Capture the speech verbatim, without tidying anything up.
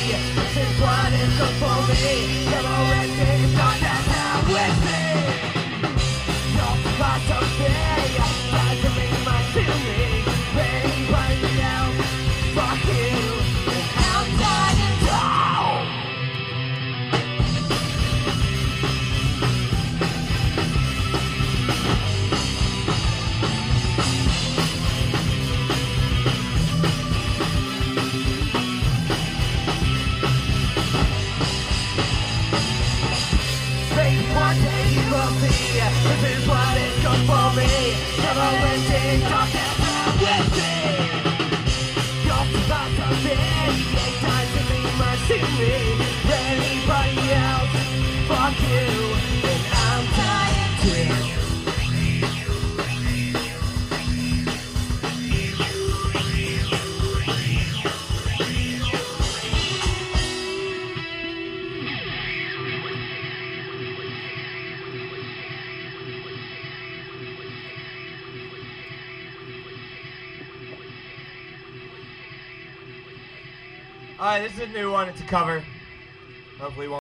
This is what is good for me. Never resting, not that now with me. Your philosophy doesn't mean much to me. Anybody else, fuck you, and I'm dying down. One day you will see, this is what is good for me. Never wasting darkness with me. Your philosophy ain't time to be much to me. Anybody else, fuck you, and I'm dying too. Alright, this is a new one. It's a cover. Hopefully, it won't